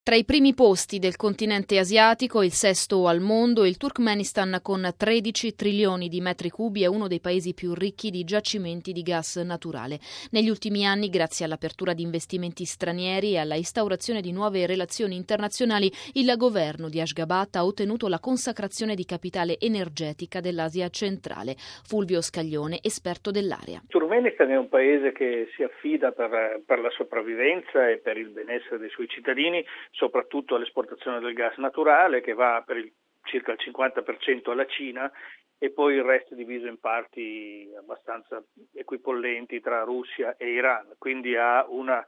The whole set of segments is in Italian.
Tra i primi posti del continente asiatico, il sesto al mondo, il Turkmenistan con 13 trilioni di metri cubi è uno dei paesi più ricchi di giacimenti di gas naturale. Negli ultimi anni, grazie all'apertura di investimenti stranieri e alla instaurazione di nuove relazioni internazionali, il governo di Ashgabat ha ottenuto la consacrazione di capitale energetica dell'Asia centrale. Fulvio Scaglione, esperto dell'area. Il Turkmenistan è un paese che si affida per la sopravvivenza e per il benessere dei suoi cittadini, soprattutto all'esportazione del gas naturale, che va per circa il 50% alla Cina e poi il resto diviso in parti abbastanza equipollenti tra Russia e Iran. Quindi ha una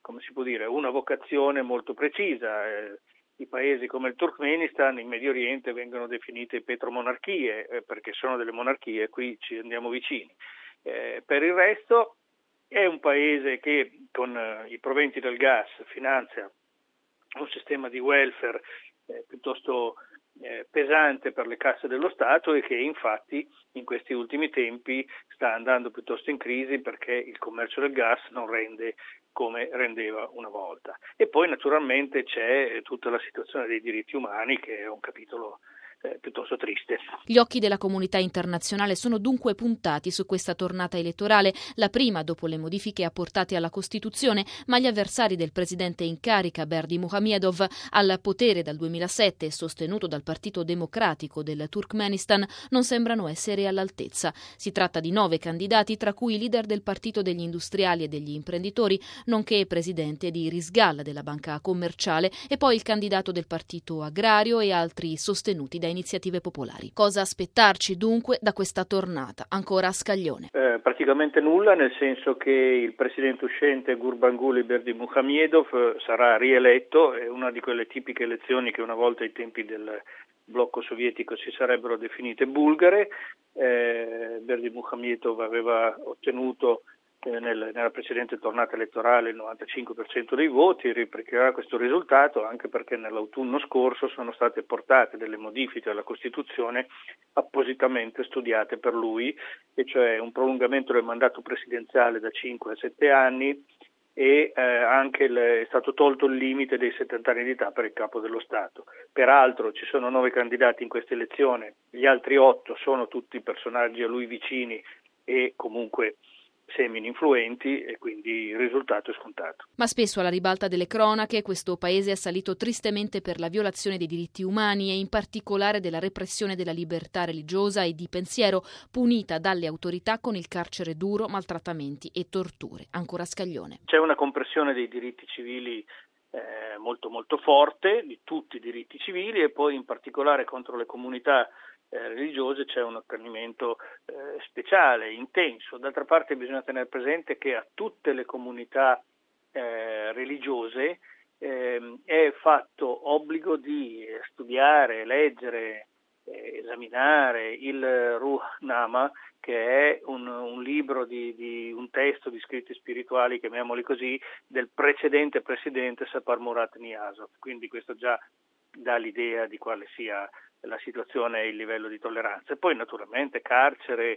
vocazione molto precisa. I paesi come il Turkmenistan in Medio Oriente vengono definite petromonarchie perché sono delle monarchie, qui ci andiamo vicini. Per il resto è un paese che con i proventi del gas finanzia un sistema di welfare piuttosto pesante per le casse dello Stato e che infatti in questi ultimi tempi sta andando piuttosto in crisi perché il commercio del gas non rende come rendeva una volta. E poi naturalmente c'è tutta la situazione dei diritti umani che è un capitolo piuttosto triste. Gli occhi della comunità internazionale sono dunque puntati su questa tornata elettorale, la prima dopo le modifiche apportate alla Costituzione, ma gli avversari del presidente in carica Berdimuhamedov, al potere dal 2007 e sostenuto dal Partito Democratico del Turkmenistan, non sembrano essere all'altezza. Si tratta di 9 candidati, tra cui leader del Partito degli Industriali e degli Imprenditori, nonché presidente di Risgal della banca commerciale e poi il candidato del Partito Agrario e altri sostenuti da iniziative popolari. Cosa aspettarci dunque da questa tornata? Ancora a Scaglione. Praticamente nulla, nel senso che il presidente uscente Gurbanguly Berdimuhamedov sarà rieletto, è una di quelle tipiche elezioni che una volta ai tempi del blocco sovietico si sarebbero definite bulgare. Berdimuhamedov aveva ottenuto nella precedente tornata elettorale il 95% dei voti, ripeterà questo risultato anche perché nell'autunno scorso sono state portate delle modifiche alla Costituzione appositamente studiate per lui, e cioè un prolungamento del mandato presidenziale da 5 a 7 anni e anche è stato tolto il limite dei 70 anni di età per il capo dello Stato. Peraltro ci sono 9 candidati in questa elezione, gli altri 8 sono tutti personaggi a lui vicini e comunque semi-influenti e quindi il risultato è scontato. Ma spesso alla ribalta delle cronache questo paese è salito tristemente per la violazione dei diritti umani e in particolare della repressione della libertà religiosa e di pensiero, punita dalle autorità con il carcere duro, maltrattamenti e torture. Ancora Scaglione. C'è una compressione dei diritti civili molto molto forte, di tutti i diritti civili, e poi in particolare contro le comunità religiose c'è un accanimento speciale, intenso. D'altra parte bisogna tenere presente che a tutte le comunità religiose è fatto obbligo di studiare, leggere, esaminare il Ruhnama, che è un libro di un testo di scritti spirituali, chiamiamoli così, del precedente presidente Sapar Murat Niyazov. Quindi questo già dà l'idea di quale sia la situazione e il livello di tolleranza. E poi naturalmente carcere,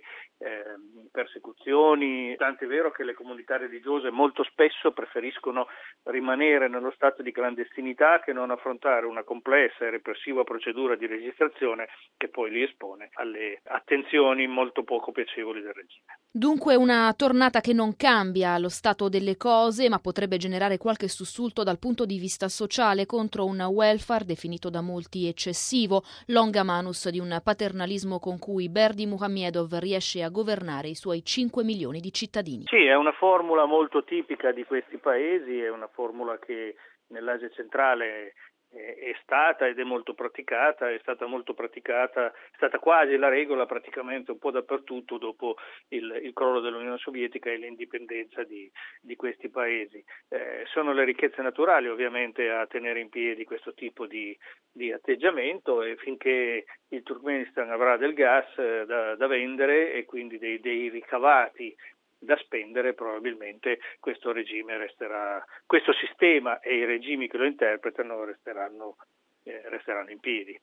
persecuzioni, tant'è vero che le comunità religiose molto spesso preferiscono rimanere nello stato di clandestinità che non affrontare una complessa e repressiva procedura di registrazione che poi li espone alle attenzioni molto poco piacevoli del regime. Dunque una tornata che non cambia lo stato delle cose, ma potrebbe generare qualche sussulto dal punto di vista sociale contro un welfare definito da molti eccessivo, longa manus di un paternalismo con cui Berdimuhamedov riesce a governare i suoi 5 milioni di cittadini. Sì, è una formula molto tipica di questi paesi, è una formula che nell'Asia centrale è stata ed è molto praticata, è stata quasi la regola praticamente un po' dappertutto dopo il crollo dell'Unione Sovietica e l'indipendenza di questi paesi. Sono le ricchezze naturali ovviamente a tenere in piedi questo tipo di atteggiamento, e finché il Turkmenistan avrà del gas da vendere e quindi dei ricavati da spendere, probabilmente questo regime resterà, questo sistema e i regimi che lo interpretano resteranno in piedi.